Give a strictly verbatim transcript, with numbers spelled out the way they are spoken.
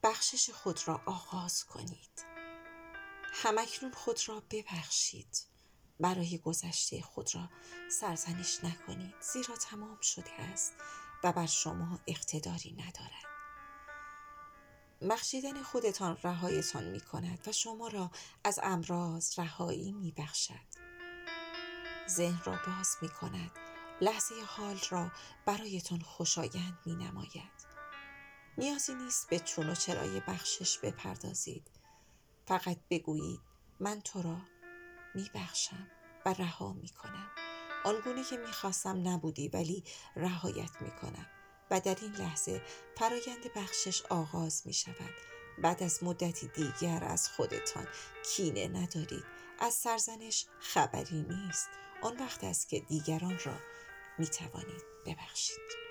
بخشش خود را آغاز کنید. همکنون خود را ببخشید. برای گذشته خود را سرزنش نکنید، زیرا تمام شده است و بر شما اقتداری ندارد. بخشیدن خودتان رهایتان می کند و شما را از امراض رهایی می بخشد. ذهن را باز می کند، لحظه حال را برایتان خوشایند می نماید. نیازی نیست به چون و چرای بخشش بپردازید. فقط بگویید من تو را می بخشم و رها می کنم. آنگونه که می خواستم نبودی ولی رهایت می کنم. و در این لحظه فرایند بخشش آغاز می شود. بعد از مدتی دیگر از خودتان کینه ندارید. از سرزنش خبری نیست. آن وقت است که دیگران را می توانید ببخشید.